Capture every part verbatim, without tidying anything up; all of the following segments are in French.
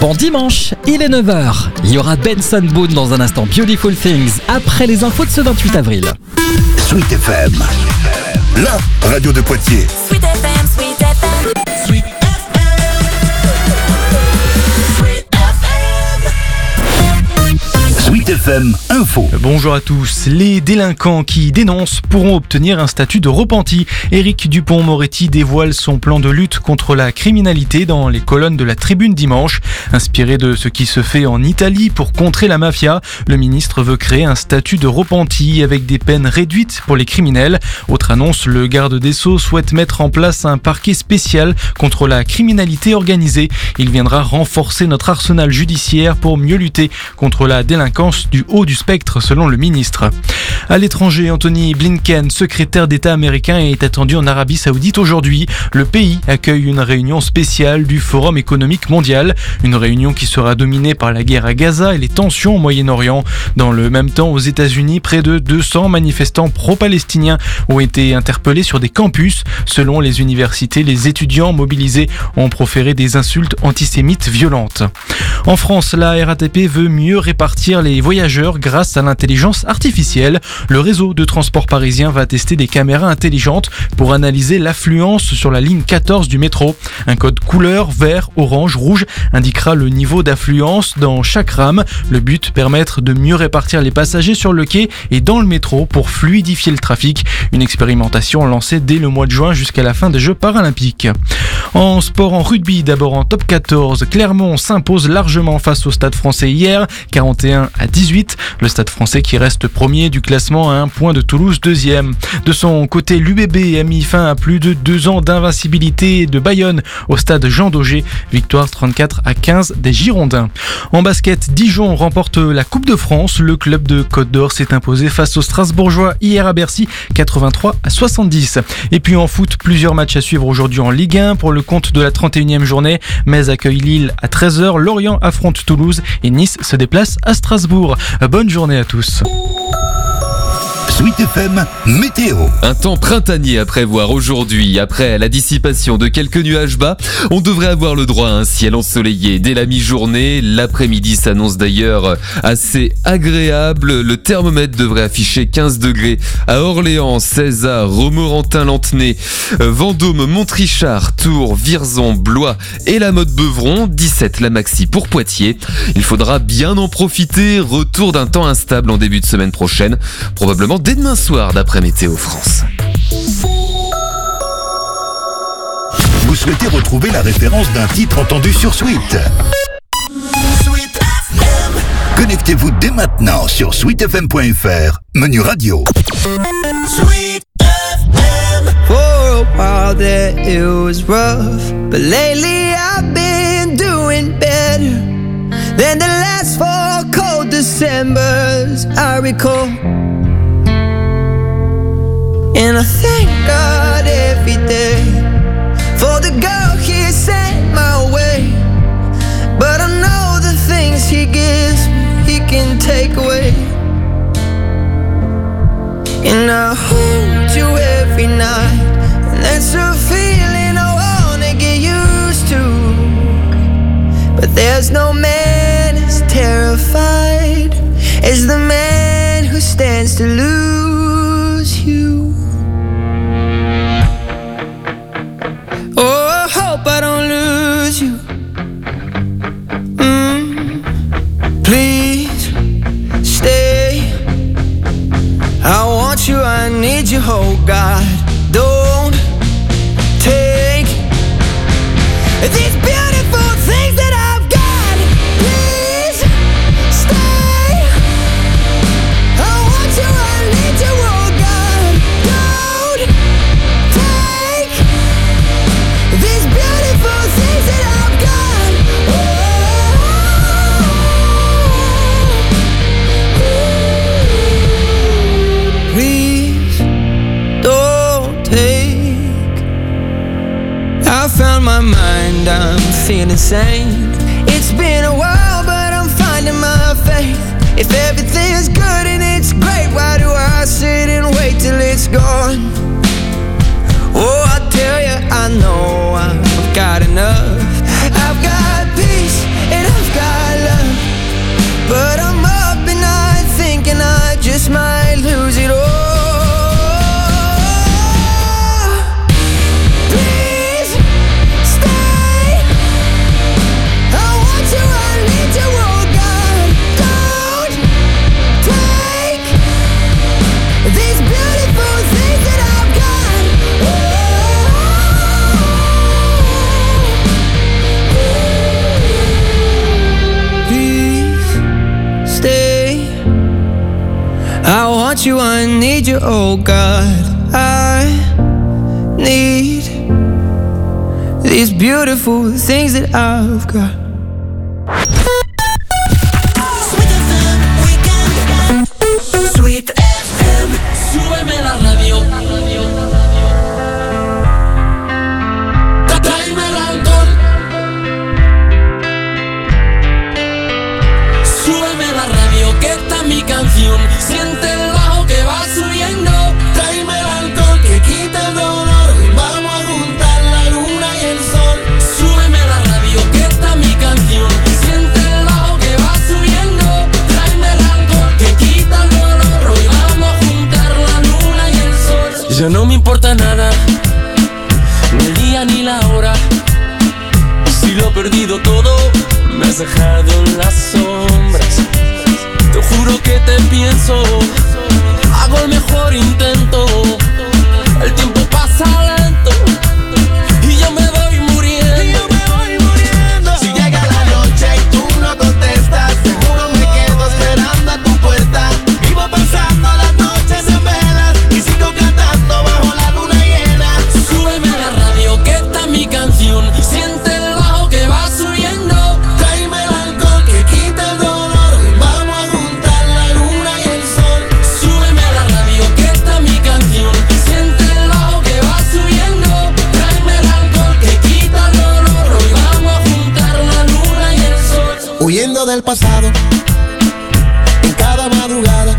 Bon dimanche, il est neuf heures. Il y aura Benson Boone dans un instant, Beautiful Things, après les infos de ce vingt-huit avril. Sweet F M, la radio de Poitiers. Sweet F M, Sweet F M, Sweet F M, Sweet F M. Sweet F M Info. Bonjour à tous. Les délinquants qui dénoncent pourront obtenir un statut de repenti. Éric Dupond-Moretti dévoile son plan de lutte contre la criminalité dans les colonnes de la Tribune dimanche. Inspiré de ce qui se fait en Italie pour contrer la mafia, le ministre veut créer un statut de repenti avec des peines réduites pour les criminels. Autre annonce, le garde des Sceaux souhaite mettre en place un parquet spécial contre la criminalité organisée. Il viendra renforcer notre arsenal judiciaire pour mieux lutter contre la délinquance du haut du spectre, selon le ministre. À l'étranger, Anthony Blinken, secrétaire d'État américain, est attendu en Arabie Saoudite aujourd'hui. Le pays accueille une réunion spéciale du Forum économique mondial, une réunion qui sera dominée par la guerre à Gaza et les tensions au Moyen-Orient. Dans le même temps, aux États-Unis, près de deux cents manifestants pro-palestiniens ont été interpellés sur des campus. Selon les universités, les étudiants mobilisés ont proféré des insultes antisémites violentes. En France, la R A T P veut mieux répartir les voyageurs grâce à l'intelligence artificielle. Le réseau de transport parisien va tester des caméras intelligentes pour analyser l'affluence sur la ligne quatorze du métro. Un code couleur vert, orange, rouge indiquera le niveau d'affluence dans chaque rame. Le but, permettre de mieux répartir les passagers sur le quai et dans le métro pour fluidifier le trafic. Une expérimentation lancée dès le mois de juin jusqu'à la fin des Jeux paralympiques. En sport, en rugby, d'abord en top quatorze, Clermont s'impose largement face au Stade Français hier, quarante et un à dix-huit. Le Stade Français qui reste premier du classement à un point de Toulouse deuxième. De son côté, l'U B B a mis fin à plus de deux ans d'invincibilité de Bayonne au stade Jean Daugé. Victoire trente-quatre à quinze des Girondins. En basket, Dijon remporte la Coupe de France. Le club de Côte d'Or s'est imposé face aux Strasbourgeois hier à Bercy, quatre-vingt-trois à soixante-dix. Et puis en foot, plusieurs matchs à suivre aujourd'hui en Ligue un pour le compte de la trente et unième journée. Metz accueille Lille à treize heures, Lorient affronte Toulouse et Nice se déplace à Strasbourg. Bonne journée à tous. Sweet F M Météo. Un temps printanier à prévoir aujourd'hui. Après la dissipation de quelques nuages bas, on devrait avoir le droit à un ciel ensoleillé dès la mi-journée. L'après-midi s'annonce d'ailleurs assez agréable. Le thermomètre devrait afficher quinze degrés à Orléans, seize à Romorantin-Lanthenay, Vendôme, Montrichard, Tours, Vierzon, Blois et la Motte-Beuvron. dix-sept la maxi pour Poitiers. Il faudra bien en profiter. Retour d'un temps instable en début de semaine prochaine. Probablement dès demain soir d'après Météo France. Vous souhaitez retrouver la référence d'un titre entendu sur Sweet? Sweet F M. Connectez-vous dès maintenant sur sweet f m point f r, menu radio. Sweet F M. For a while there it was rough, but lately I've been doing better than the last four cold Decembers I recall. And I thank God every day for the girl He sent my way. But I know the things He gives me, He can take away. And I hold you every night, and that's a feeling I wanna get used to. But there's no man as terrified as the man who stands to lose you. Oh, I hope I don't lose you. Mm, please stay. I want you, I need you, oh God. Don't take these beautiful things that I've got. Please stay. I want you, I need you, oh God. Don't take these beautiful things that I've got. Oh, please don't take. I found my mind, I'm feeling sane. It's been a while, but I'm finding my faith. If everything's good and it's great, why do I sit and wait till it's gone? Oh, I tell you, I know I've got enough. I've got peace and want you, I need you, oh God. I need these beautiful things that I've got. Sweet F M Weekend. Sweet F M. Súbeme la radio. Tráeme el alcohol. Súbeme la radio, que esta es mi canción. Siente el bajo que va subiendo. Tráeme el alcohol que quita el dolor. Vamos a juntar la luna y el sol. Súbeme la radio, que esta es mi canción. Siente el bajo que va subiendo. Tráeme el alcohol que quita el dolor. Hoy vamos a juntar la luna y el sol. Ya no me importa nada, ni el día ni la hora. Si lo he perdido todo, me has dejado en las sombras. Te juro que te pienso, hago el mejor intento. El tiempo pasa lento y yo me voy muriendo. Y yo me voy muriendo. Si llega la noche y tú no contestas, seguro me quedo esperando a tu puerta. Vivo pasando las noches en velas y sigo cantando bajo la luna llena. Súbeme la radio, que esta es mi canción. Siente el bajo que va subiendo. Tráeme el alcohol que quita el dolor. Vamos a juntar la luna y el sol. Súbeme la radio, que esta es mi canción. Siente el bajo que va subiendo. Tráeme el alcohol que quita el dolor. Hoy vamos a juntar la luna y el sol. Huyendo del pasado, en cada madrugada,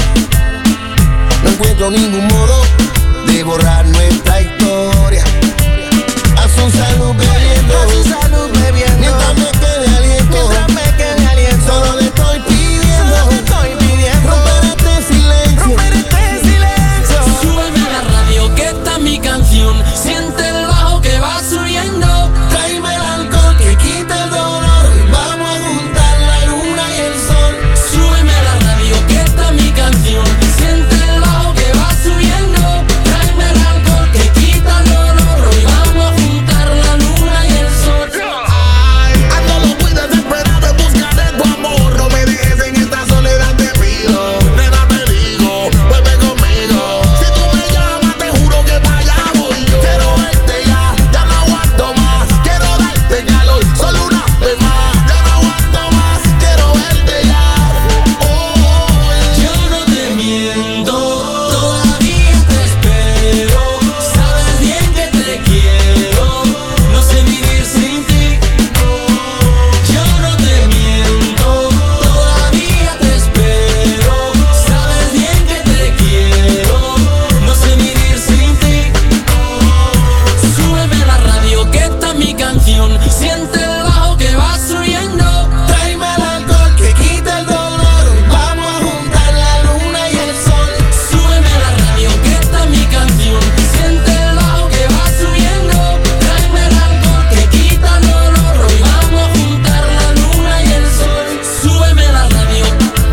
no encuentro ningún modo de borrar nuestra historia. A su salud bebiendo, a su salud bebiendo, mientras me quede aliento, mientras me quede aliento. Solo le estoy pidiendo, solo le estoy pidiendo, romper este silencio, romper este silencio. Súbeme la radio, que esta es mi canción. Siente el bajo que va subiendo. Tráeme el alcohol que quita el dolor. Vamos a juntar la luna y el sol. Súbeme la radio, que esta es mi canción. Siente el bajo que va subiendo. Tráeme el alcohol que quita el dolor. Hoy vamos a juntar la luna y el sol. Ando muy desesperado en busca de tu amor. No me dejes en esta soledad, te pido. Nena, te digo, vuelve conmigo. Si tú me llamas, te juro que para allá voy yo. Quiero verte ya, ya no aguanto más. Quiero darte calor, solo una vez más. Ya no aguanto más, quiero verte ya. Oh, Yo no te miento, todavía te espero. Sabes bien que te quiero, no sé vivir sin ti. Yo no te miento, todavía te espero. Sabes bien que te quiero, no sé vivir sin ti. Súbeme la radio, que esta es mi canción. Siente el bajo que va subiendo. Tráeme el alcohol que quita el dolor. Vamos a juntar la luna y el sol. Súbeme la radio, que esta es mi canción. Siente el bajo que va subiendo. Tráeme el alcohol que quita el dolor. Hoy vamos a juntar la luna y el sol. Súbeme la radio.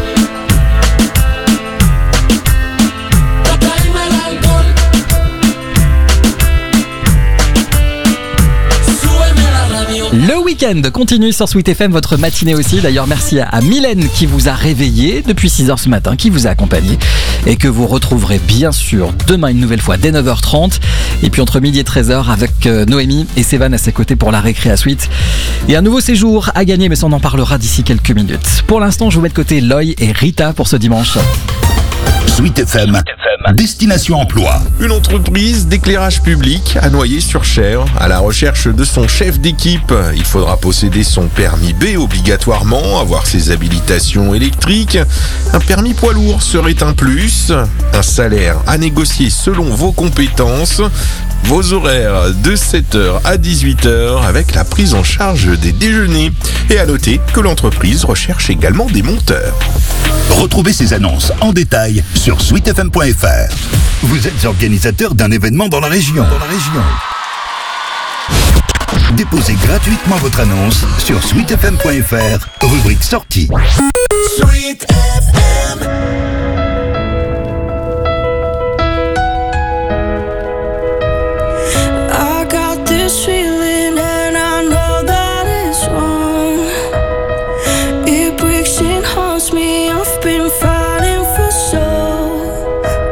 Tráeme el alcohol. Súbeme la radio. Le week-end continue sur Sweet F M, votre matinée aussi. D'ailleurs, merci à- à Mylène qui vous a réveillé depuis six heures ce matin, qui vous a accompagné et que vous retrouverez bien sûr demain une nouvelle fois dès neuf heures trente. Et puis entre midi et treize heures avec euh, Noémie et Sévan à ses côtés pour la récré à Sweet. Et un nouveau séjour à gagner, mais ça on en parlera d'ici quelques minutes. Pour l'instant, je vous mets de côté Loy et Rita pour ce dimanche. Sweet F M, Destination Emploi. Une entreprise d'éclairage public à Noyer-sur-Cher, à la recherche de son chef d'équipe. Il faudra posséder son permis B obligatoirement, avoir ses habilitations électriques. Un permis poids lourd serait un plus. Un salaire à négocier selon vos compétences. Vos horaires de sept heures à dix-huit heures avec la prise en charge des déjeuners. Et à noter que l'entreprise recherche également des monteurs. Retrouvez ces annonces en détail sur sweet f m point f r. Vous êtes organisateur d'un événement dans la région. Dans la région. Déposez gratuitement votre annonce sur sweet f m point f r, rubrique sortie. Sweet F M. I got this feeling and I know that it's wrong. It breaks and haunts me. I've been fighting for so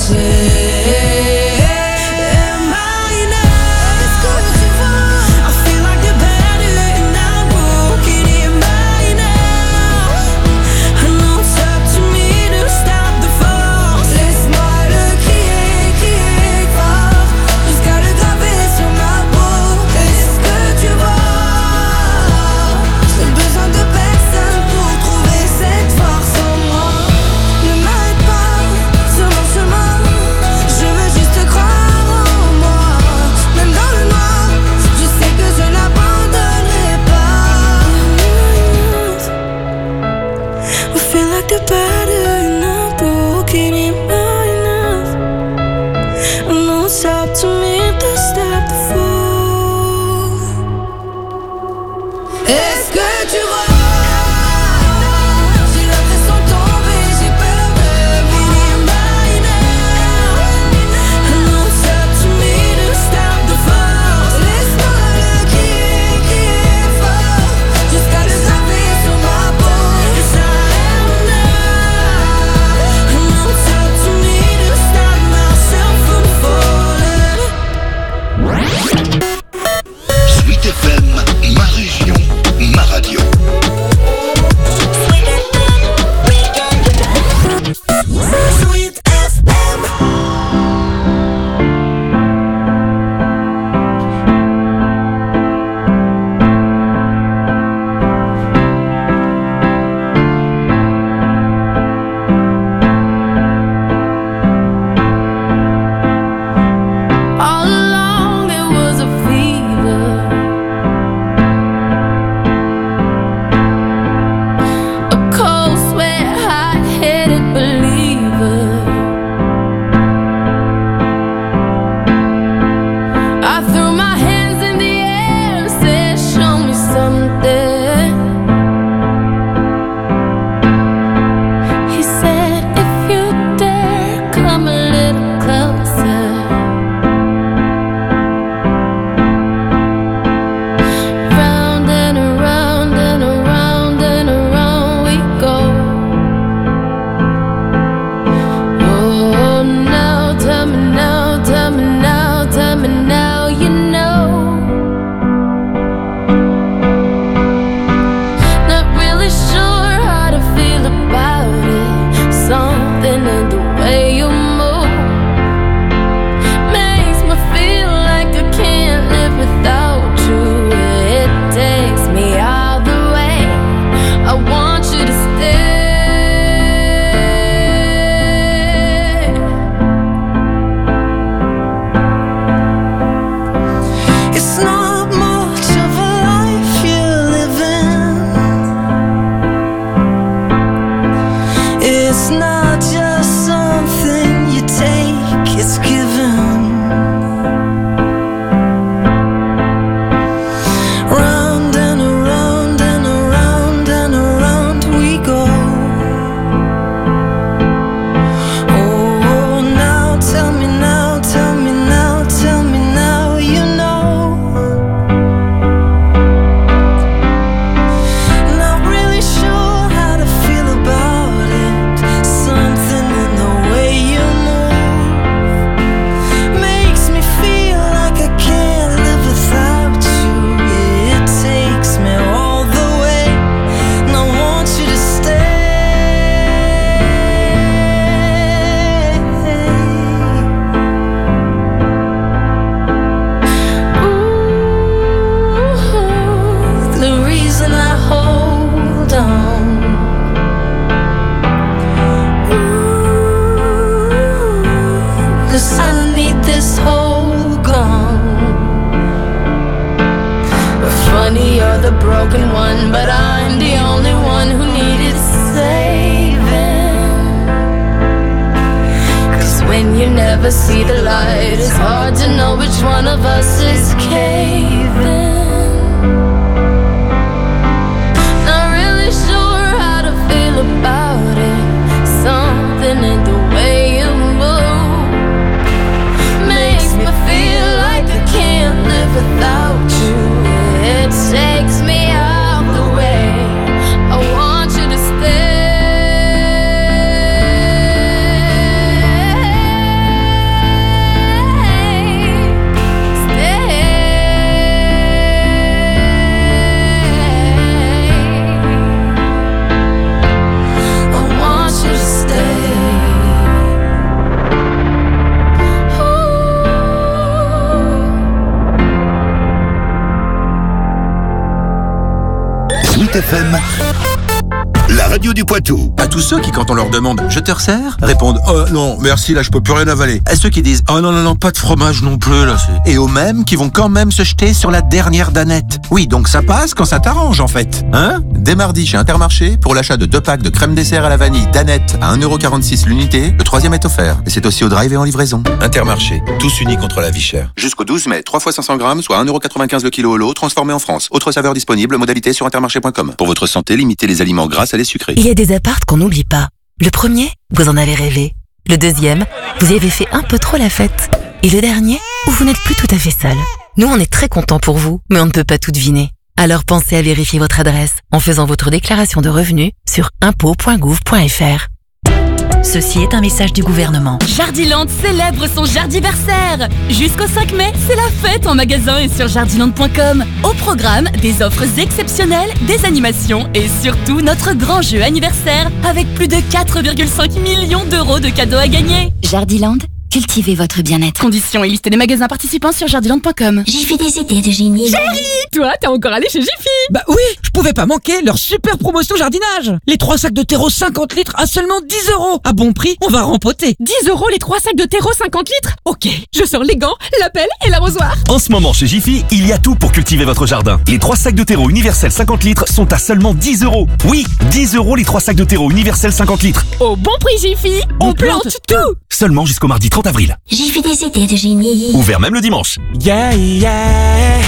broken one, but I'm the only one who needed saving. Cause when you never see the light, it's hard to know which one of us is caving. Not really sure how to feel about it. Something in the way you move makes me feel like I can't live without you. It takes me out the way. I want you to stay. F M, la radio du Poitou. À tous ceux qui, quand on leur demande « Je te resserre ?» répondent « Oh non, merci, là je peux plus rien avaler ». À ceux qui disent « Oh non, non, non, pas de fromage non plus, là c'est... » Et aux mêmes qui vont quand même se jeter sur la dernière danette. Oui, donc ça passe quand ça t'arrange en fait. Hein ? Dès mardi chez Intermarché, pour l'achat de deux packs de crème dessert à la vanille danette à un euro quarante-six l'unité, le troisième est offert. Et c'est aussi au drive et en livraison. Intermarché, tous unis contre la vie chère. Jusqu'au douze mai, trois fois cinq cents grammes, soit un euro quatre-vingt-quinze le kilo au lot, transformé en France. Autre saveur disponible, modalité sur intermarché point com. Pour votre santé, limitez les aliments gras à les sucrés. Il y a des apparts qu'on n'oublie pas. Le premier, vous en avez rêvé. Le deuxième, vous y avez fait un peu trop la fête. Et le dernier, où vous n'êtes plus tout à fait seul. Nous, on est très contents pour vous, mais on ne peut pas tout deviner. Alors pensez à vérifier votre adresse en faisant votre déclaration de revenus sur impôts point gouv point f r. Ceci est un message du gouvernement. Jardiland célèbre son jardiversaire. Jusqu'au cinq mai, c'est la fête en magasin et sur jardiland point com. Au programme, des offres exceptionnelles, des animations et surtout notre grand jeu anniversaire avec plus de quatre virgule cinq millions d'euros de cadeaux à gagner. Jardiland, cultivez votre bien-être. Conditions et liste des magasins participants sur jardiland point com. Jiffy des idées de génie. Chérie, toi, t'es encore allé chez Jiffy? Bah oui, je pouvais pas manquer leur super promotion jardinage. Les trois sacs de terreau cinquante litres à seulement dix euros. À bon prix, on va rempoter. dix euros les trois sacs de terreau cinquante litres? Ok, je sors les gants, la pelle et l'arrosoir. En ce moment chez Jiffy, il y a tout pour cultiver votre jardin. Les trois sacs de terreau universel cinquante litres sont à seulement dix euros. Oui, dix euros les trois sacs de terreau universel cinquante litres. Au bon prix Jiffy, on, on plante, plante tout. tout. Seulement jusqu'au mardi trente avril. Jiffy des idées de génie. Ouvert même le dimanche. Yeah, yeah.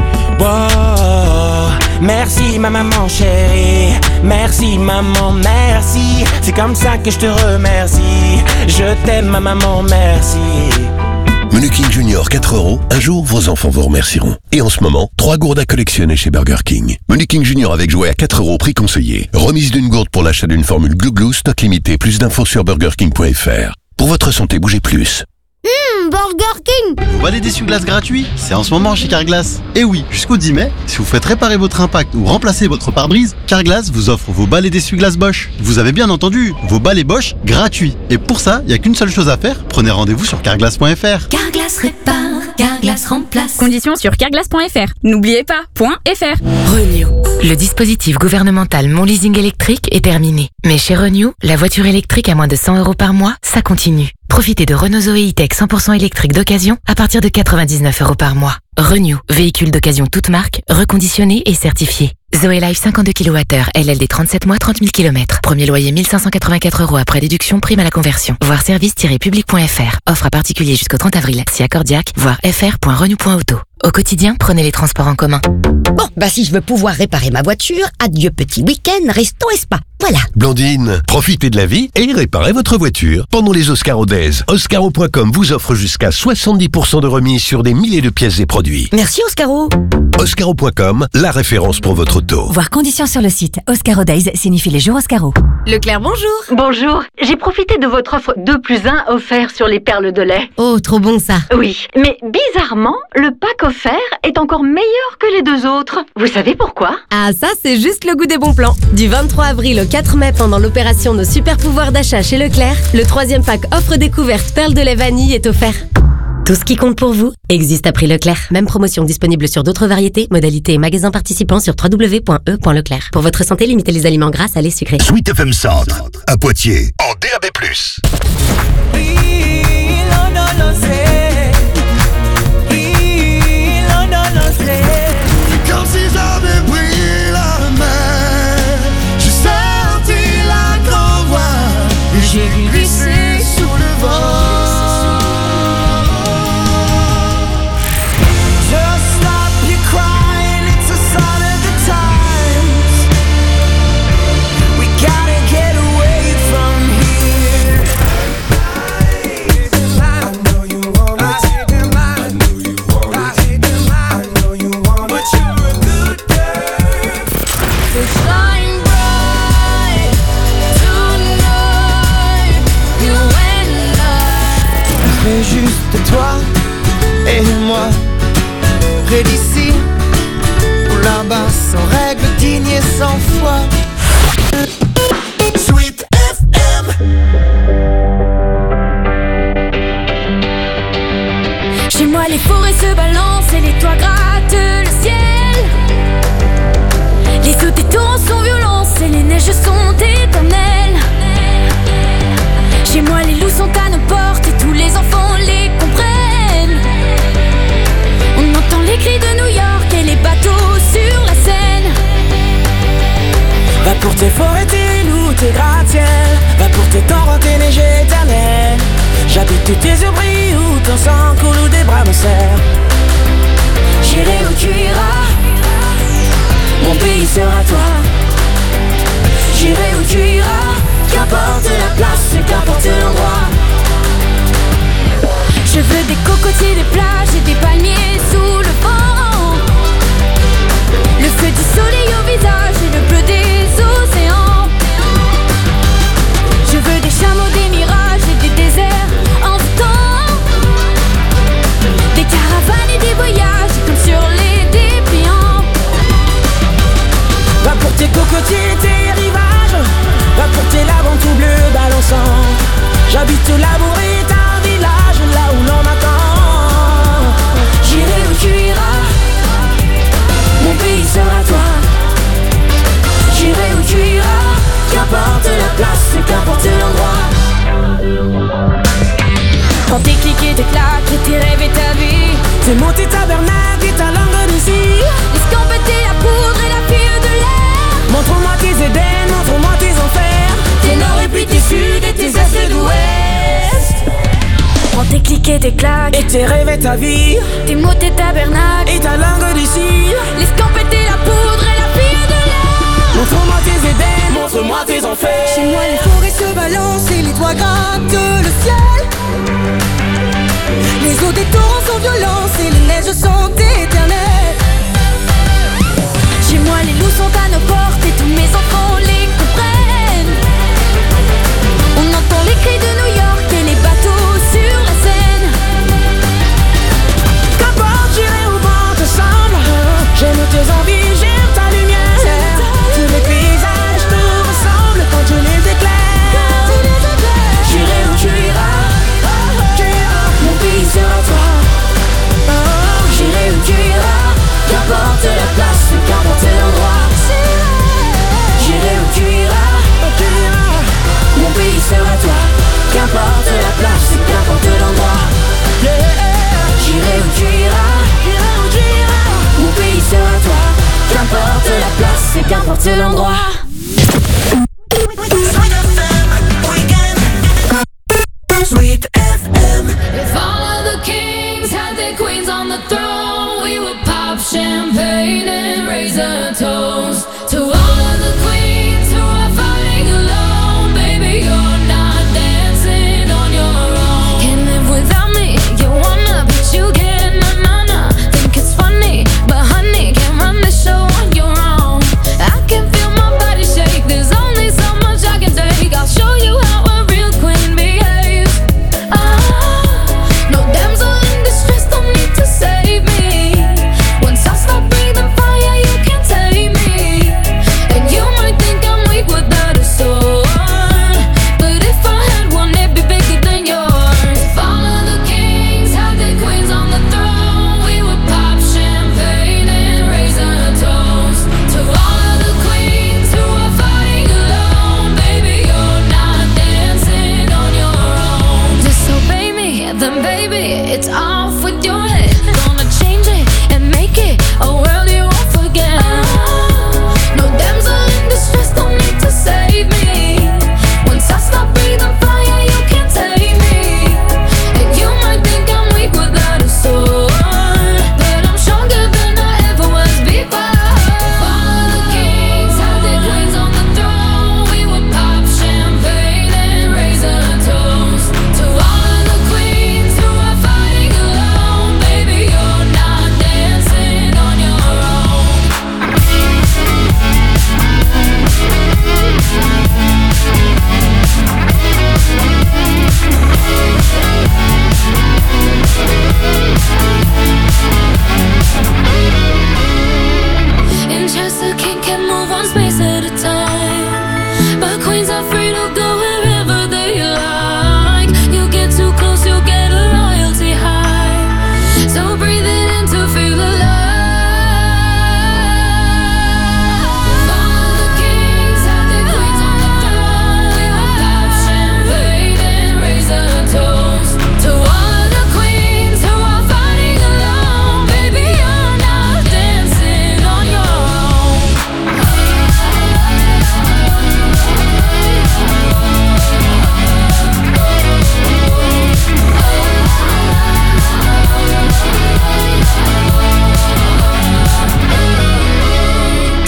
Wow. Merci ma maman chérie. Merci maman, merci. C'est comme ça que je te remercie. Je t'aime ma maman, merci. Menu King Junior quatre euros, un jour vos enfants vous remercieront. Et en ce moment, trois gourdes à collectionner chez Burger King. Menu King Junior avec jouet à quatre euros, prix conseillé. Remise d'une gourde pour l'achat d'une formule Glou Glou, stock limité. Plus d'infos sur burger king point f r. Pour votre santé, bougez plus. Hum, Burger King. Vous balai d'essuie-glace gratuit, c'est en ce moment chez Carglass. Et oui, jusqu'au dix mai, si vous faites réparer votre impact ou remplacer votre pare-brise, Carglass vous offre vos balais d'essuie-glace Bosch. Vous avez bien entendu, vos balais Bosch gratuits. Et pour ça, il n'y a qu'une seule chose à faire, prenez rendez-vous sur carglass point f r. Carglass répare, Carglass remplace. Conditions sur carglass point f r. N'oubliez pas, .fr. Renew. Le dispositif gouvernemental Mon Leasing électrique est terminé. Mais chez Renew, la voiture électrique à moins de cent euros par mois, ça continue. Profitez de Renault Zoé E-Tech cent pour cent électrique d'occasion à partir de quatre-vingt-dix-neuf euros par mois. Renew, véhicule d'occasion toute marque, reconditionné et certifié. Zoé Life cinquante-deux kilowattheures, L L D trente-sept mois, trente mille kilomètres. Premier loyer mille cinq cent quatre-vingt-quatre euros après déduction, prime à la conversion. Voir service tiret public point f r. Offre à particulier jusqu'au trente avril. Si accordiaque, voir f r point renew point auto. Au quotidien, prenez les transports en commun. Bon, bah si je veux pouvoir réparer ma voiture, adieu petit week-end, resto et spa. Voilà. Blandine, profitez de la vie et réparez votre voiture pendant les Oscaro Days. Oscaro point com vous offre jusqu'à soixante-dix pour cent de remise sur des milliers de pièces et produits. Merci Oscaro. Oscaro point com, la référence pour votre auto. Voir conditions sur le site. Oscaro Days signifie les jours Oscaro. Leclerc, bonjour. Bonjour. J'ai profité de votre offre deux plus un offert sur les perles de lait. Oh, trop bon ça. Oui, mais bizarrement, le pack offert est encore meilleur que les deux autres. Vous savez pourquoi? Ah, ça, c'est juste le goût des bons plans. Du vingt-trois avril au quatre mai, pendant l'opération Nos super pouvoirs d'achat chez Leclerc, le troisième pack offre découverte perles de lait vanille est offert. Tout ce qui compte pour vous existe à prix Leclerc. Même promotion disponible sur d'autres variétés, modalités et magasins participants sur w w w point e point leclerc. Pour votre santé, limitez les aliments gras, salés, sucrés. Sweet F M Centre, à Poitiers, en D A B plus. Comme si j'avais pris la mer, j'ai senti la grand voile et j'ai glissé sous le vent. Just stop your crying, it's a sign of the times. We gotta get away from here. I know you want it. I know you want it. I know you want it. But you're a good girl. So shine bright tonight, you and I. Mais juste toi et moi, près d'ici ou là-bas, sans règle, digne et sans foi. Sweet F M. Chez moi, les forêts se balancent et les toits grattent le ciel. Les sauts des tours sont Que tes yeux brillent ou ton sang coule ou des bras me serrent. J'irai où tu iras, mon pays sera toi. J'irai où tu iras, qu'importe la place, qu'importe l'endroit. Je veux des cocotiers, des plages et des palmiers sous le vent. Le feu du soleil au visage et le bleu des océans. Je veux des chameaux, des mirages et des déserts envoûtants. Des caravanes et des voyages comme sur les dépliants. Va pour tes cocotiers, tes rivages. Va pour tes laves tout bleu balançant. J'habite la bourrée, un village là où l'on m'attend. J'irai où tu iras, mon pays sera toi. J'irai où tu iras, qu'importe la place, qu'importe l'endroit. Quand tes clics et tes claques et tes rêves et ta vie, tes mots, tes tabernacles et ta langue d'ici. L'escampette et la poudre et la fille de l'air. Montre-moi tes Éden, montre-moi tes enfers. Tes nord et puis tes sud et tes est d'ouest. Quand tes clics et tes claques et tes rêves et ta vie, tes mots, tes tabernacles et ta langue d'ici. L'escampette et la poudre et la fille de l'air. Montre-moi tes Éden, montre-moi tes enfers. Chez moi les forêts se balancent et les toits grattent le ciel. Les eaux des torrents sont violentes et les neiges sont éternelles. Chez moi les loups sont à nos portes et tous mes enfants les comprennent. On entend les cris de New York et les bateaux sur la Seine. Qu'importe, j'irai au vent ensemble. J'aime tes envies, j'aime ta lumière. Tous les paysages te ressemblent quand je les éclaire. J'irai où tu iras, mon pays sera toi. J'irai où tu iras, qu'importe la place, qu'importe l'endroit. J'irai où tu iras, mon pays sera toi. Qu'importe la place, qu'importe l'endroit. J'irai où tu iras, mon pays sera toi. Qu'importe la place, qu'importe l'endroit. Sweet F M. If all of the kings had their queens on the throne, we would pop champagne and raise a toast to all of the queens who are fighting alone. Baby, you're not dancing on your own. Can't live without me, you wanna, but you can't, na na na. Think it's funny, but honey, can't run the show on your own. I can feel my body shake, there's only so much I can take. I'll show you how a real queen behaves. Ah, no damsel in distress, don't need to save me. Once I stop breathing fire, you can't take me. And you might think I'm weak without a sword, but if I had one, it'd be bigger than yours. If all of the kings had their queens on the throne, we would pop champagne and raise a toast to all of the queens who are fighting alone. Baby, you're not dancing on your own. Disobey me, then baby, it's off with your head. Gonna change it and make it a world you won't forget. No damsel in distress, don't need to save me. Once I stop breathing fire, you can't take me. And you might think I'm weak without a sword, but I'm stronger than I ever was before. If all of the kings had their queens on the throne, we would pop champagne and raise a toast to all of the queens who are fighting alone.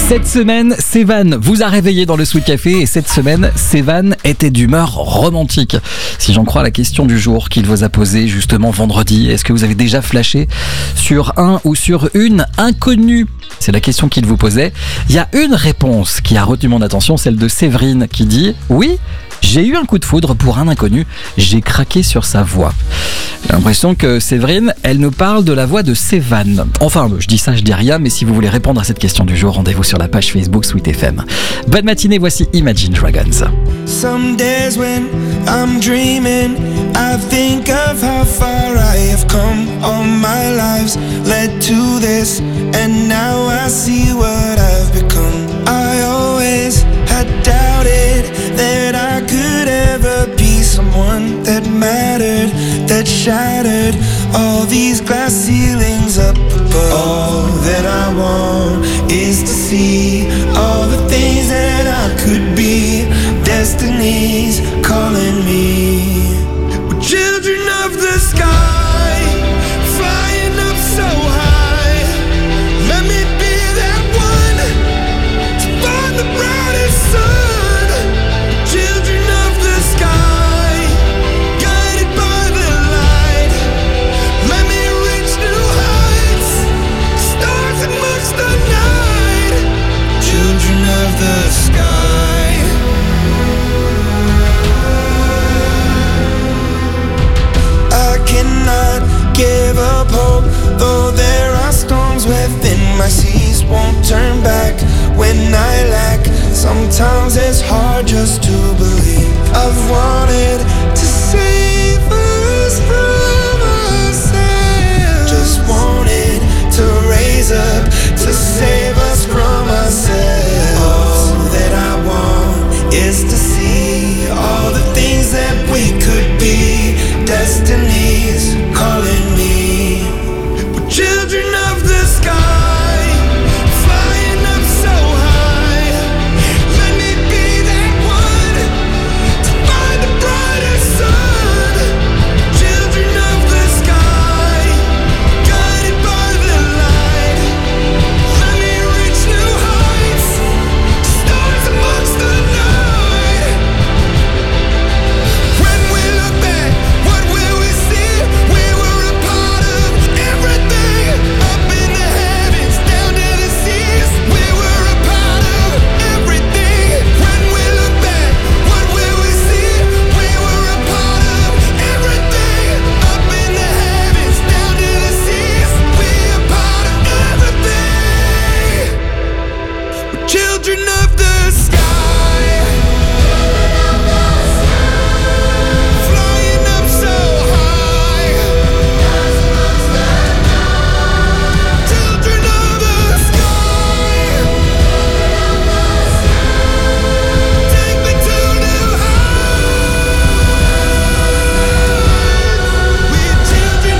Cette semaine, Sévan vous a réveillé dans le Sweet Café et cette semaine, Sévan était d'humeur romantique. Si j'en crois la question du jour qu'il vous a posée justement vendredi, est-ce que vous avez déjà flashé sur un ou sur une inconnue ? C'est la question qu'il vous posait. Il y a une réponse qui a retenu mon attention, celle de Séverine qui dit « Oui, j'ai eu un coup de foudre pour un inconnu, j'ai craqué sur sa voix ». J'ai l'impression que Séverine, elle nous parle de la voix de Sévan. Enfin, je dis ça, je dis rien, mais si vous voulez répondre à cette question du jour, rendez-vous sur la page Facebook Sweet F M. Bonne matinée, voici Imagine Dragons. Some days when I'm dreaming, I think of how far I have come. All my lives led to this, and now I see what I've become. I always had doubted that I could ever be someone that mattered, that shattered all these glass ceilings up above. All that I want is to see all the things that I could be. Destiny's calling me. We're children of the sky, flying up so high. Let me be that one to find the brightest sun. Children of the sky, guided by the light. Let me reach new heights, stars amongst the night. Children of the sky. Give up hope, though there are storms within my seas. Won't turn back when I lack. Sometimes it's hard just to believe. I've wanted to save us from ourselves. Just wanted to raise up to save us from ourselves. All that I want is to see all the things that we could be. Destiny's calling me. We're children of the sky, flying up so high. Let me be that one to find the brightest sun. Children of the sky, guided by the light. Let me reach new heights, stars amongst the night. When we look back, what will we see? We were a part of everything, up in the heavens, down to the seas. We were a part of everything. When we look back, what will we see? We were a part of everything, up in the heavens, down to the seas. We a part of everything. We're children of the sky, flying up so high. Children of the sky, take me to new heights. We're children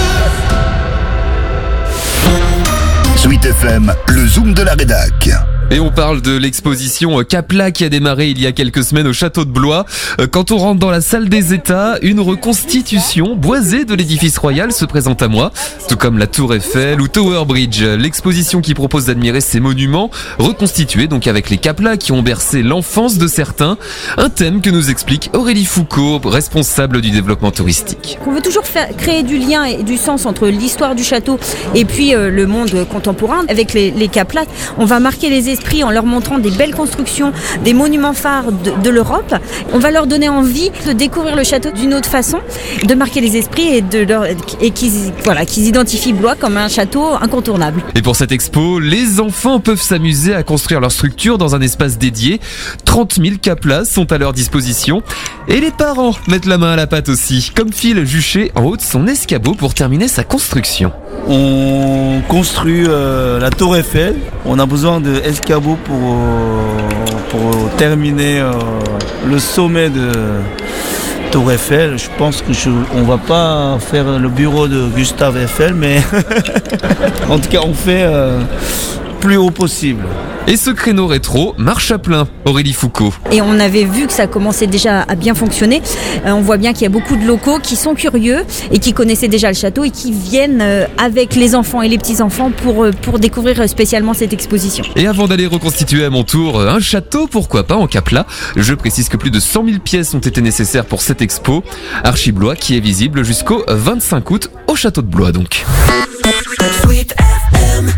of the Sweet F M, le zoom de la rédac. Et on parle de l'exposition Capla qui a démarré il y a quelques semaines au château de Blois. Quand on rentre dans la salle des États, une reconstitution boisée de l'édifice royal se présente à moi, tout comme la Tour Eiffel ou Tower Bridge. L'exposition qui propose d'admirer ces monuments reconstitués donc avec les Capla qui ont bercé l'enfance de certains. Un thème que nous explique Aurélie Foucault, responsable du développement touristique. On veut toujours faire, créer du lien et du sens entre l'histoire du château et puis euh, le monde contemporain. Avec les, les Capla, on va marquer les esprits en leur montrant des belles constructions, des monuments phares de, de l'Europe. On va leur donner envie de découvrir le château d'une autre façon, de marquer les esprits et, de leur, et qu'ils, voilà, qu'ils identifient Blois comme un château incontournable. Et pour cette expo, les enfants peuvent s'amuser à construire leur structure dans un espace dédié. trente mille Caplas sont à leur disposition. Et les parents mettent la main à la pâte aussi, comme Phil Juchet en haut de son escabeau pour terminer sa construction. On construit euh, la Tour Eiffel. On a besoin d'escabeaux pour, euh, pour terminer euh, le sommet de Tour Eiffel. Je pense que je, on va pas faire le bureau de Gustave Eiffel, mais en tout cas on fait euh, plus haut possible. Et ce créneau rétro marche à plein, Aurélie Foucault. Et on avait vu que ça commençait déjà à bien fonctionner. Euh, on voit bien qu'il y a beaucoup de locaux qui sont curieux et qui connaissaient déjà le château et qui viennent euh, avec les enfants et les petits-enfants pour, euh, pour découvrir spécialement cette exposition. Et avant d'aller reconstituer à mon tour un château, pourquoi pas en Capla, je précise que plus de cent mille pièces ont été nécessaires pour cette expo. Archi Blois qui est visible jusqu'au vingt-cinq août au château de Blois donc. Sweet F M.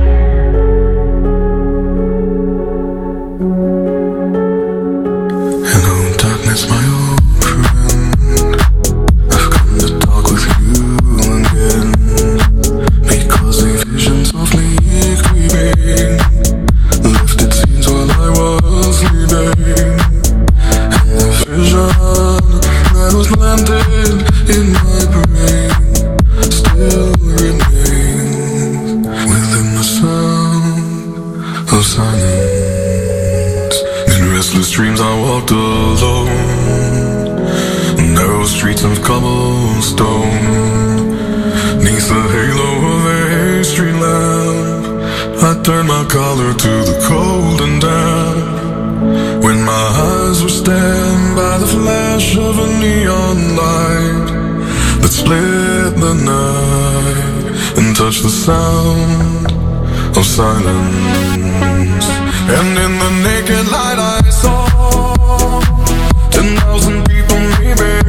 Hello, darkness, my old friend. I've come to talk with you again. Because the visions of me creeping left its scenes while I was sleeping. And the vision that was landed in my brain still remains within the sound of silence. In restless dreams I walked alone, narrow streets of cobblestone. Neath the halo of a street lamp, I turned my collar to the cold and damp. When my eyes were stabbed by the flash of a neon light that split the night and touched the sound of silence. And in the naked light I saw ten thousand people maybe,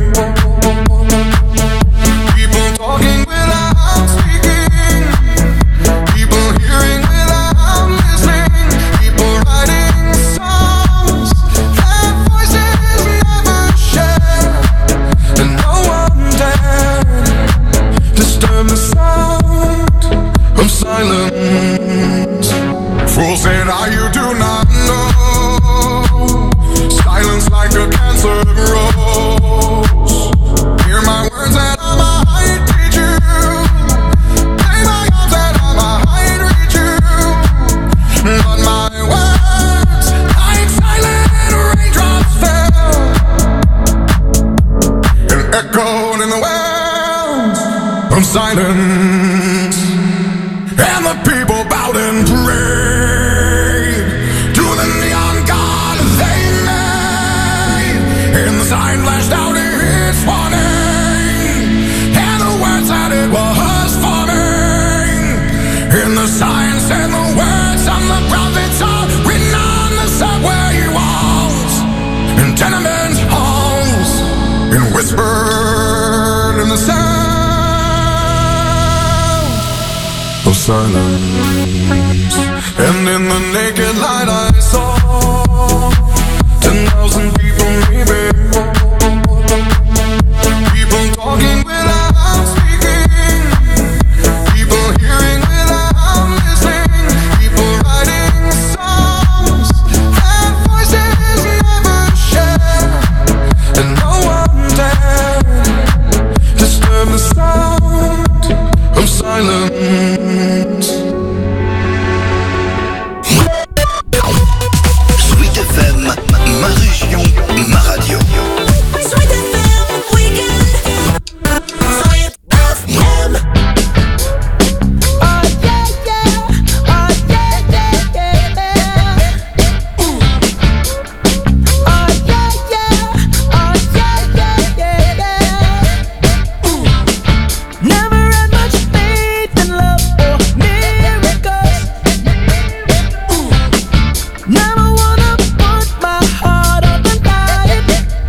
people talking without speaking, people hearing without listening, people writing songs that voices never share, and no one dared disturb the sound of silence. Fools said, "Ah, you do not know. Silence like a cancer grows. Hear my words and I might teach you. Play my arms and I might reach you. But my words, like silent raindrops fell and echoed in the wells of silence. And the people bowed and prayed to the neon god they made. And the sign flashed out its warning, and the words that it was forming. And the sign said the words of the prophets are written on the subway walls, in tenement halls, and whispered in the sound of silence. And in the naked light I saw ten thousand people maybe, people talking without speaking, people hearing without listening, people writing songs that voices never share, and no one dared disturb the sound of silence. Sweet F M, ma région, ma radio. Sweet F M Weekend. Sweet F M. Oh yeah, yeah. Oh yeah, yeah, yeah. Ooh. Oh yeah, yeah. Oh yeah, yeah, yeah. Ooh. Never had much faith in love or miracles. Ooh. Never wanna put my heart on the line.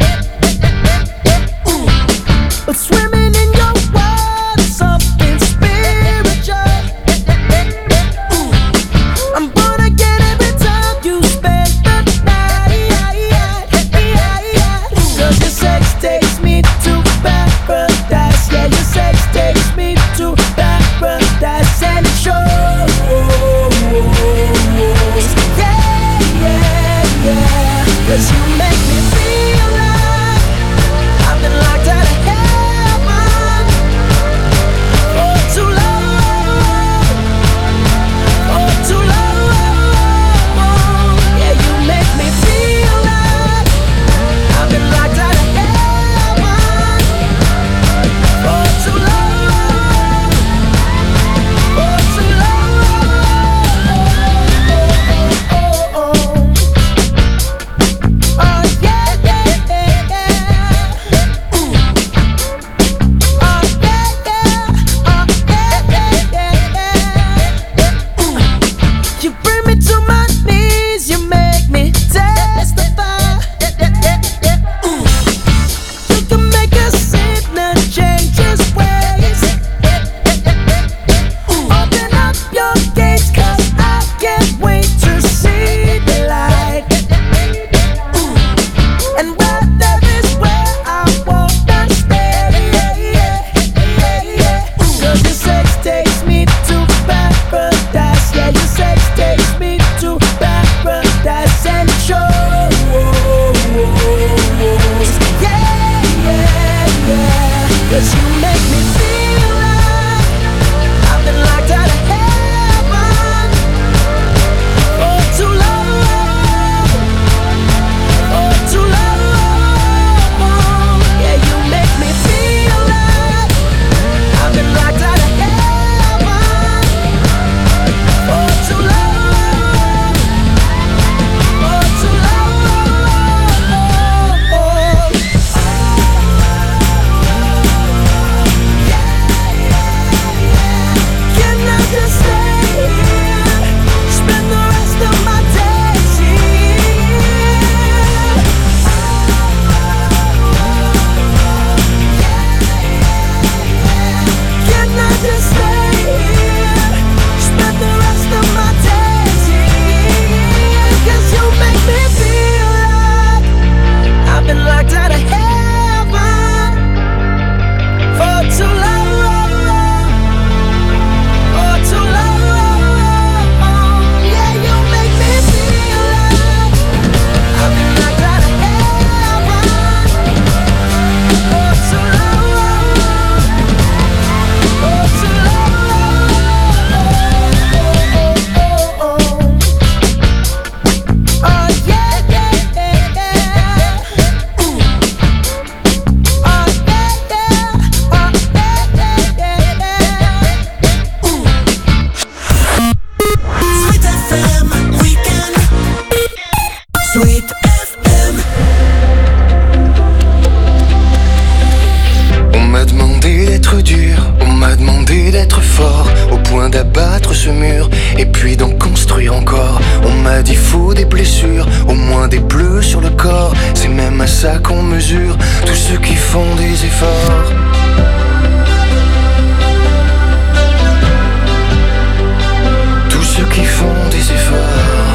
Ooh. But swimming in your world is something spiritual. Ooh. I'm born again every time you spend the night. Cause your sex takes me to paradise. Yeah, your sex takes me to paradise. And it shows. Yeah, yeah, yeah. Cause you make me feel like I've been locked out of heaven. d'être fort au point d'abattre ce mur et puis d'en construire encore. On m'a dit faut des blessures, au moins des bleus sur le corps. C'est même à ça qu'on mesure tous ceux qui font des efforts. Tous ceux qui font des efforts.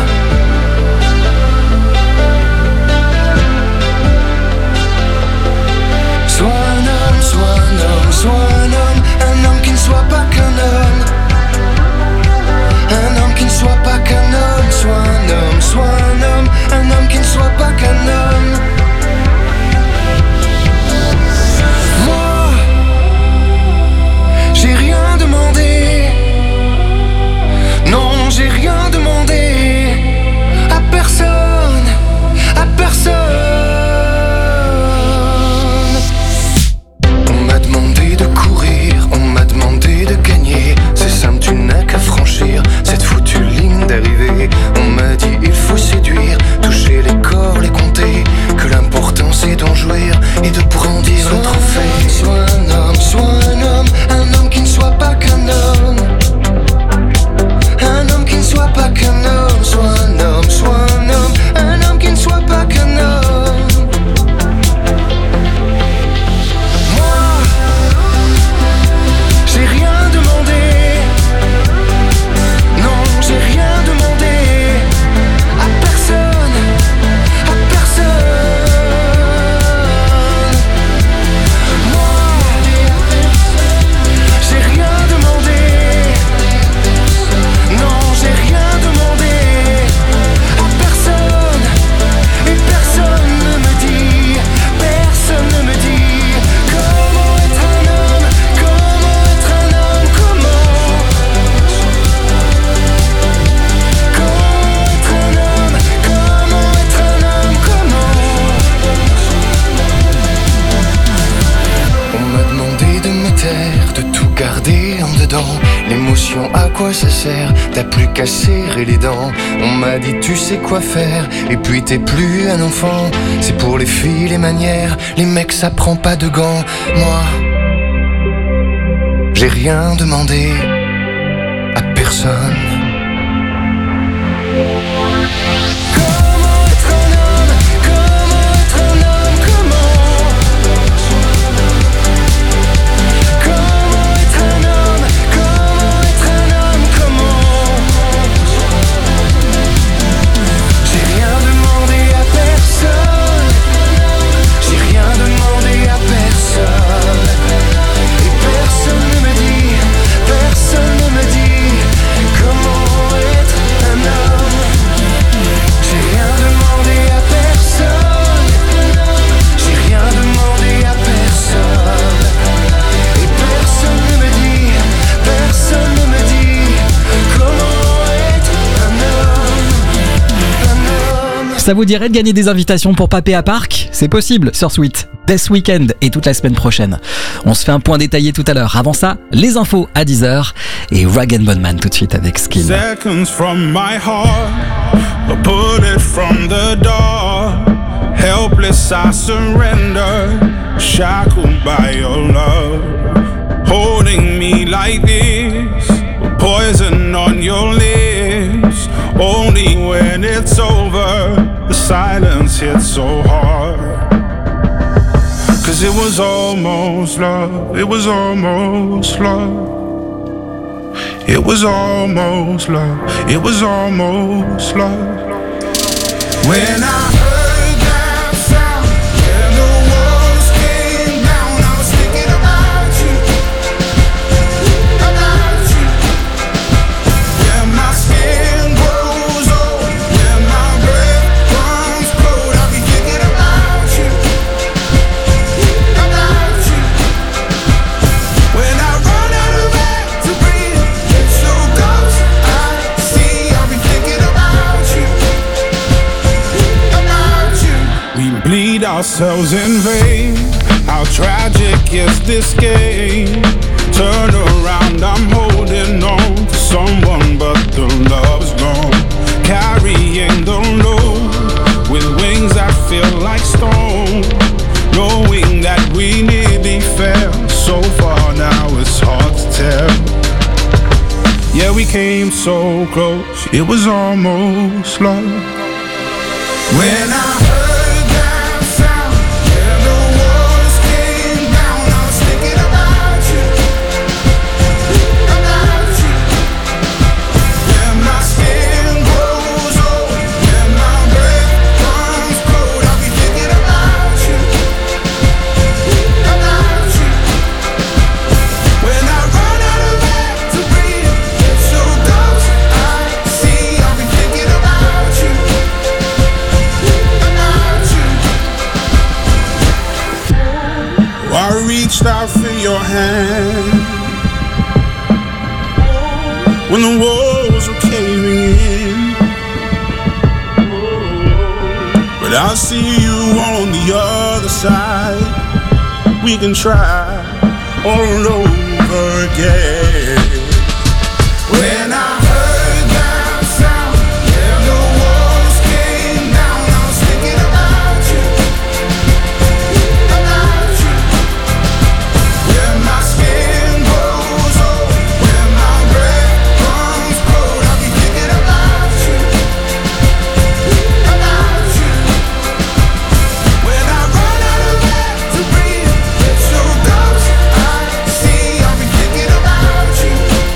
Sois un homme, sois un homme, sois un homme, un homme qui ne soit pas qu'un homme. Un homme qui ne soit pas qu'un homme, sois un homme, sois un homme, un homme qui ne soit pas qu'un homme. Moi, j'ai rien demandé. Non, j'ai rien demandé à personne, à personne. On m'a demandé de courir, on m'a demandé de gagner. C'est simple, tu n'as qu'à franchir cette foutue ligne d'arrivée. On m'a dit il faut séduire, toucher les corps, les compter, que l'important c'est d'en jouir et de brandir le trophée. Sois un homme, sois un homme, un homme qui ne soit pas qu'un homme. Un homme qui ne soit pas qu'un homme, sois un homme, sois un homme, un homme qui ne soit pas qu'un homme. Moi, j'ai rien demandé. Non, j'ai rien demandé à personne, à personne. Moi, j'ai rien demandé. Non, j'ai rien demandé à personne. Et personne ne me dit, personne ne me dit comment être un homme, comment être un homme, comment. Comment être un homme, comment être un homme, comment. On m'a demandé de me taire, de tout garder en dedans. L'émotion, à quoi ça sert? T'as plus qu'à serrer les dents. On m'a dit tu sais quoi faire, et puis t'es plus un enfant. C'est pour les filles les manières, les mecs ça prend pas de gants. Moi, j'ai rien demandé à personne. Comment être un homme, comment être un homme, comment. Comment être un homme, comment être un homme, comment. J'ai rien demandé à personne. J'ai rien demandé à personne. Et personne ne me dit, personne ne me dit comment être un homme. J'ai rien demandé à personne. J'ai rien demandé à personne. Et personne ne me dit, personne ne me dit comment être un homme, un homme. Ça vous dirait de gagner des invitations pour Papé à Parc? C'est possible sur Sweet, dès ce week-end et toute la semaine prochaine. On se fait un point détaillé tout à l'heure. Avant ça, les infos à dix heures et Rag and Bone Man tout de suite avec Skin. Seconds from my heart, a bullet from the door. Helpless I surrender, shackled by your love. Holding me like this, poison on your lips. Only when it's over, the silence hits so hard. Cause it was almost love, it was almost love. It was almost love, it was almost love. When I heard that sound, when the walls came down, I was thinking about you, about you. When my skin grows old, when my breath runs cold, I'll be thinking about you, about you. When I run out of air to breathe, it's your ghost I see, I'll be thinking about you, about you. We bleed ourselves in vain. How tragic is this game? Turn around, I'm holding on to someone, but the love's gone. Carrying the load with wings that feel like stone. Knowing that we nearly fell so far now, it's hard to tell. came so close, it was almost love. When I heard that sound, yeah, the walls came down. I was thinking about you, about you. When my skin grows old, when my breath comes cold, I'll be thinking about you, about you. When I run out of air to breathe, it's so close I see, I'll be thinking about you, about you. I reached out for your hand when the walls were caving in, but I see you on the other side. We can try all over again. When I heard that sound, yeah, the walls came down. I was thinking about you, about you. When my skin grows old, when my breath comes cold, I'll be thinking about you, about you. When I run out of air to breathe, it's so close I see, I'll be thinking about you,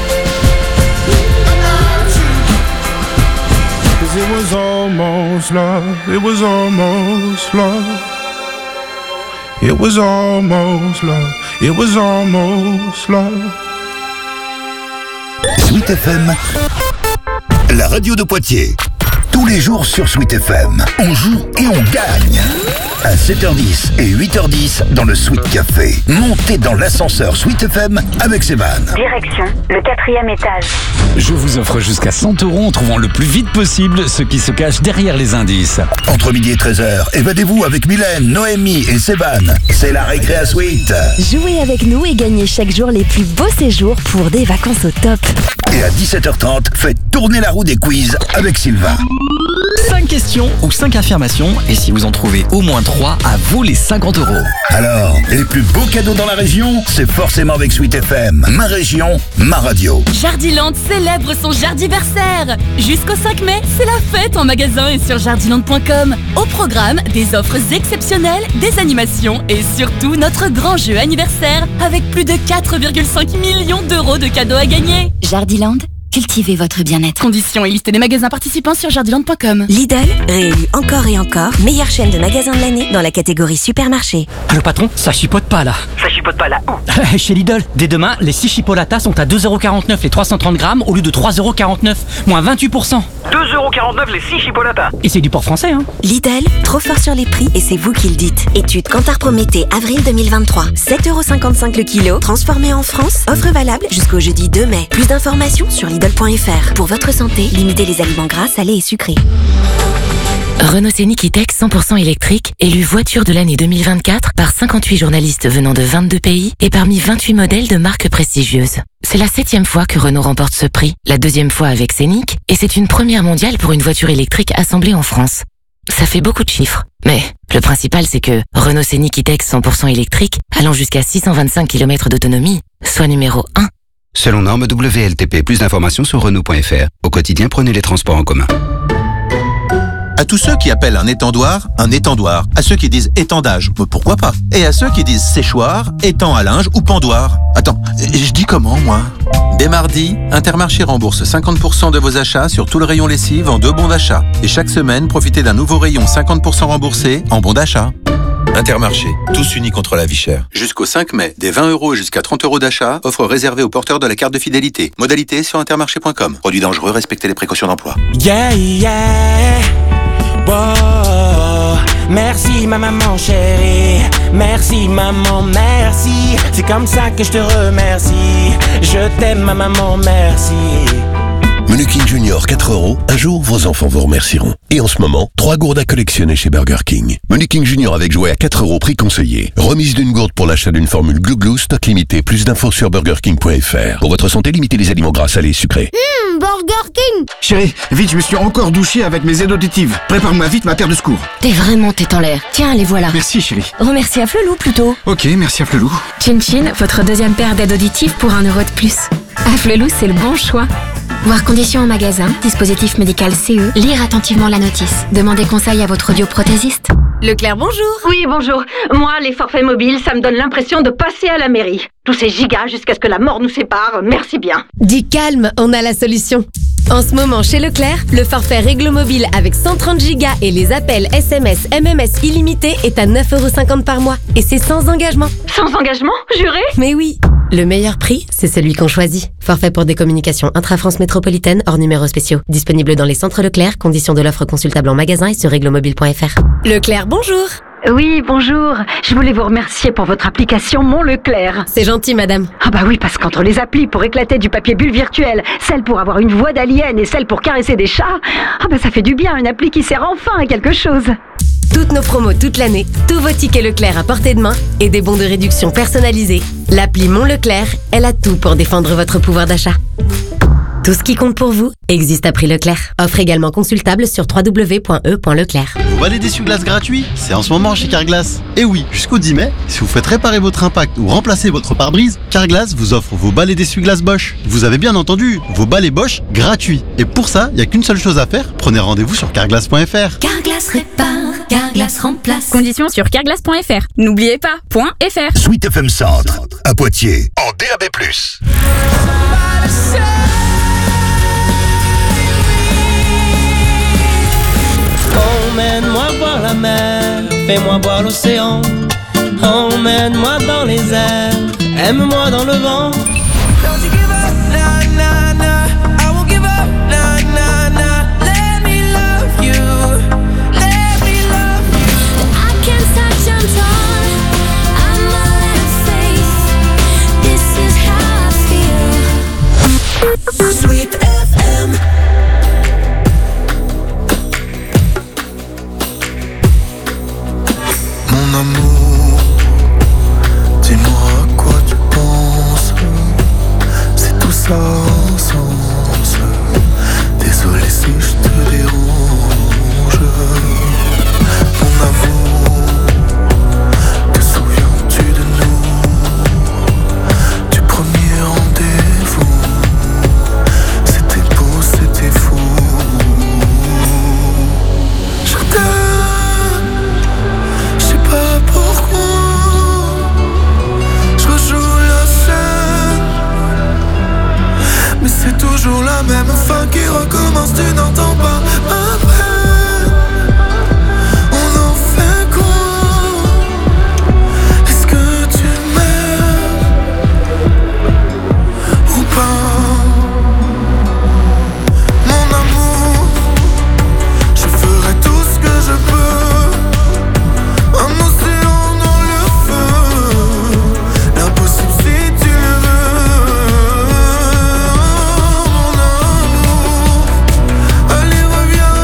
about you. 'Cause it was almost love, it was almost love. It was almost love, it was almost love. Sweet F M, la radio de Poitiers. Tous les jours sur Sweet F M, on joue et on gagne. À sept heures dix et huit heures dix dans le Sweet Café. Montez dans l'ascenseur Sweet F M avec Sévan. Direction, le quatrième étage. Je vous offre jusqu'à cent euros en trouvant le plus vite possible ce qui se cache derrière les indices. Entre midi et treize heures, évadez-vous avec Mylène, Noémie et Sévan. C'est la récré à Sweet. Jouez avec nous et gagnez chaque jour les plus beaux séjours pour des vacances au top. Et à dix-sept heures trente, faites tourner la roue des quiz avec Sylvain. cinq questions ou cinq affirmations, et si vous en trouvez au moins trois, à vous les cinquante euros. Alors, les plus beaux cadeaux dans la région, c'est forcément avec Sweet F M. Ma région, ma radio. Jardiland célèbre son jardiversaire. Jusqu'au cinq mai, c'est la fête en magasin et sur jardiland point com. Au programme, des offres exceptionnelles, des animations et surtout notre grand jeu anniversaire avec plus de quatre virgule cinq millions d'euros de cadeaux à gagner. Jardiland, cultivez votre bien-être. Conditions et liste des magasins participants sur jardiland point com. Lidl, réélu encore et encore, meilleure chaîne de magasins de l'année dans la catégorie supermarché. Allô patron, ça chipote pas là. Ça chipote pas là où? Chez Lidl, dès demain, les six chipolatas sont à deux euros quarante-neuf les trois cent trente grammes au lieu de trois euros quarante-neuf, moins vingt-huit pour cent. deux euros quarante-neuf les six chipolatas. Et c'est du port français hein. Lidl, trop fort sur les prix et c'est vous qui le dites. Étude Kantar Prométhée, avril deux mille vingt-trois. sept euros cinquante-cinq le kilo, transformé en France, offre valable jusqu'au jeudi deux mai. Plus d'informations sur lidl point f r. Pour votre santé, limitez les aliments gras, salés et sucrés. Renault Scénic E-Tech cent pour cent électrique, élu voiture de l'année deux mille vingt-quatre par cinquante-huit journalistes venant de vingt-deux pays et parmi vingt-huit modèles de marques prestigieuses. C'est la septième fois que Renault remporte ce prix, la deuxième fois avec Scénic, et c'est une première mondiale pour une voiture électrique assemblée en France. Ça fait beaucoup de chiffres, mais le principal c'est que Renault Scénic E-Tech cent pour cent électrique, allant jusqu'à six cent vingt-cinq kilomètres d'autonomie, soit numéro un. Selon norme W L T P, plus d'informations sur Renault point F R. Au quotidien, prenez les transports en commun. À tous ceux qui appellent un étendoir, un étendoir. À ceux qui disent étendage, pourquoi pas. Et à ceux qui disent séchoir, étang à linge ou pendoir. Attends, je dis comment, moi? Dès mardi, Intermarché rembourse cinquante pour cent de vos achats sur tout le rayon lessive en deux bons d'achat. Et chaque semaine, profitez d'un nouveau rayon cinquante pour cent remboursé en bons d'achat. Intermarché, tous unis contre la vie chère. Jusqu'au cinq mai, des vingt euros jusqu'à trente euros d'achat, offre réservée aux porteurs de la carte de fidélité. Modalité sur intermarché point com. Produit dangereux, respectez les précautions d'emploi. Yeah, yeah. Wow. Merci ma maman chérie. Merci maman, merci. C'est comme ça que je te remercie. Je t'aime ma maman, merci. Menu King Junior quatre euros, un jour vos enfants vous remercieront. Et en ce moment, trois gourdes à collectionner chez Burger King. Menu King Junior avec jouet à quatre euros, prix conseillé. Remise d'une gourde pour l'achat d'une formule Glou Glou, stock limité. Plus d'infos sur burger king point f r. Pour votre santé, limitez les aliments gras, salés et sucrés. Mmh, Burger King. Chérie, vite, je me suis encore douché avec mes aides auditives. Prépare-moi vite ma paire de secours. T'es vraiment tête en l'air. Tiens, les voilà. Merci chérie. Remercie à Flelou plutôt. Ok, merci à Flelou. Chin Chin, votre deuxième paire d'aides auditives pour un euro de plus. À Flelou, c'est le bon choix. Voir conditions en magasin, dispositif médical C E, lire attentivement la notice. Demandez conseil à votre audioprothésiste. Leclerc, bonjour. Oui, bonjour. Moi, les forfaits mobiles, ça me donne l'impression de passer à la mairie. Tous ces gigas jusqu'à ce que la mort nous sépare, merci bien. Du calme, on a la solution. En ce moment, chez Leclerc, le forfait Réglo Mobile avec cent trente gigas et les appels S M S, M M S illimités est à neuf euros cinquante par mois. Et c'est sans engagement. Sans engagement, juré? Mais oui. Le meilleur prix, c'est celui qu'on choisit. Forfait pour des communications intra-France métropolitaine hors numéros spéciaux. Disponible dans les centres Leclerc, conditions de l'offre consultable en magasin et sur réglomobile point f r. Leclerc, bonjour. Oui, bonjour. Je voulais vous remercier pour votre application Mon Leclerc. C'est gentil, madame. Ah bah oui, parce qu'entre les applis pour éclater du papier bulle virtuel, celle pour avoir une voix d'alien et celle pour caresser des chats, ah bah ça fait du bien, une appli qui sert enfin à quelque chose. Toutes nos promos toute l'année, tous vos tickets Leclerc à portée de main et des bons de réduction personnalisés. L'appli Mon Leclerc, elle a tout pour défendre votre pouvoir d'achat. Tout ce qui compte pour vous existe à prix Leclerc. Offre également consultable sur w w w point e point leclerc. Vous balai d'essuie-glace gratuit, c'est en ce moment chez Carglass. Et oui, jusqu'au dix mai, si vous faites réparer votre impact ou remplacer votre pare-brise, Carglass vous offre vos balais d'essuie-glace Bosch. Vous avez bien entendu, vos balais Bosch gratuits. Et pour ça, il n'y a qu'une seule chose à faire, prenez rendez-vous sur carglass point f r. Carglass répare, Carglass remplace. Conditions sur carglass point f r. N'oubliez pas, point .fr. Sweet F M Centre, à Poitiers, en D A B plus. Emmène-moi voir la mer, fais-moi voir l'océan. Emmène-moi dans les airs, aime-moi dans le vent. Don't you give up, nah, nah, nah. I won't give up, nah, nah, nah. Let me love you, let me love you. I can't stop jumping on, I'm all out of faith. This is how I feel. Sweet F M. Mon amour, dis-moi à quoi tu penses. C'est tout ça sans sens. Désolé si je te dérange. Mon amour, te souviens-tu de nous? Du premier rendez-vous. C'était beau, c'était fou. Je t'aime. Je sais pas pourquoi je rejoue la scène, mais c'est toujours la même fin qui recommence. Tu n'entends pas ma peine. On en fait quoi? Est-ce que tu m'aimes ou pas? Mon amour, je ferai tout ce que je peux. Un océan dans le feu, l'impossible si tu le veux. Mon amour, allez reviens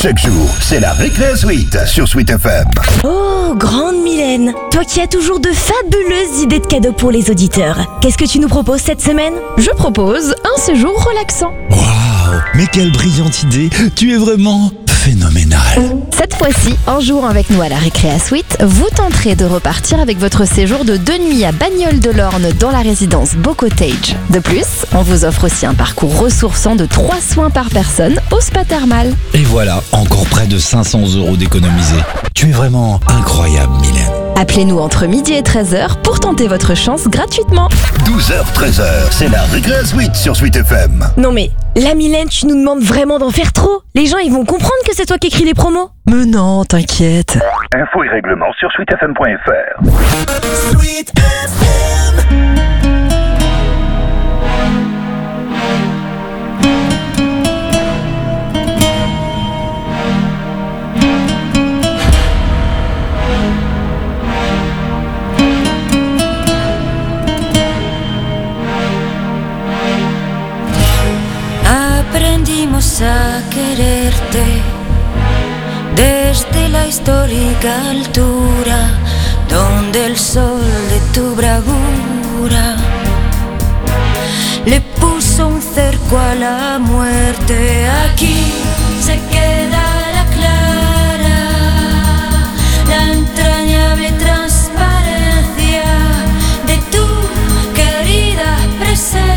Chaque jour, c'est la Récré Suite sur Sweet F M. Oh, grande Mylène, toi qui as toujours de fabuleuses idées de cadeaux pour les auditeurs. Qu'est-ce que tu nous proposes cette semaine? Je propose un séjour relaxant. Waouh, mais quelle brillante idée. Tu es vraiment phénoménal. Cette fois-ci, en jouant avec nous à la Récréa Suite, vous tenterez de repartir avec votre séjour de deux nuits à Bagnoles-de-l'Orne dans la résidence Beau Cottage. De plus, on vous offre aussi un parcours ressourçant de trois soins par personne au spa thermal. Et voilà, encore près de cinq cents euros d'économiser. Tu es vraiment incroyable, Mylène. Appelez-nous entre midi et treize heures pour tenter votre chance gratuitement. douze heures treize heures, c'est la Récré Suite sur Sweet F M. Non mais, la Mylène, tu nous demandes vraiment d'en faire trop. Les gens, ils vont comprendre que c'est toi qui écris les promos. Mais non, t'inquiète. Infos et règlements sur sweet f m point f r. Sweet F M. Aprendimos a quererte desde la histórica altura donde el sol de tu bravura le puso un cerco a la muerte. Aquí se queda la clara, la entrañable transparencia de tu querida presencia.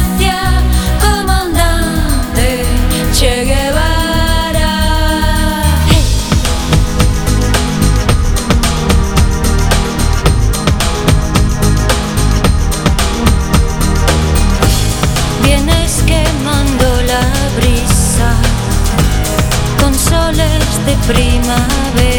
Che Guevara. Hey. Vienes quemando la brisa con soles de primavera.